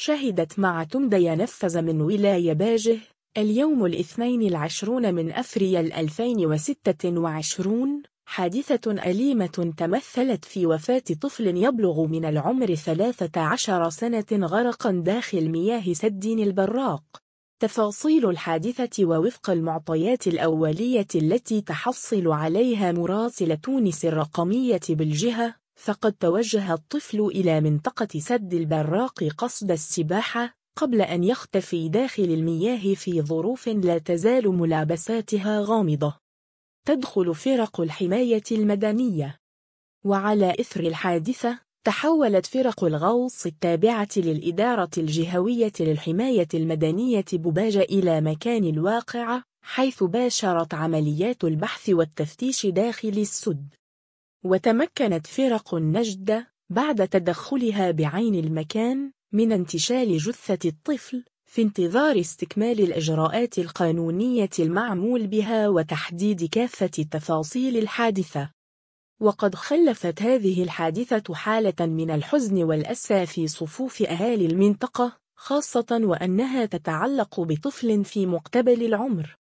شهدت معة ديانفذ من ولاية باجه اليوم 22 من أفريل 2026 حادثة أليمة تمثلت في وفاة طفل يبلغ من العمر 13 سنة غرقا داخل مياه سد البراق. تفاصيل الحادثة ووفق المعطيات الأولية التي تحصل عليها مراسل تونس الرقمية بالجهة، فقد توجه الطفل إلى منطقة سد البراق قصد السباحة قبل أن يختفي داخل المياه في ظروف لا تزال ملابساتها غامضة. تدخل فرق الحماية المدنية. وعلى إثر الحادثة تحولت فرق الغوص التابعة للإدارة الجهوية للحماية المدنية بباجة إلى مكان الواقعة، حيث باشرت عمليات البحث والتفتيش داخل السد. وتمكنت فرق النجدة بعد تدخلها بعين المكان من انتشال جثة الطفل في انتظار استكمال الإجراءات القانونية المعمول بها وتحديد كافة تفاصيل الحادثة. وقد خلفت هذه الحادثة حالة من الحزن والأسى في صفوف أهالي المنطقة، خاصة وأنها تتعلق بطفل في مقتبل العمر.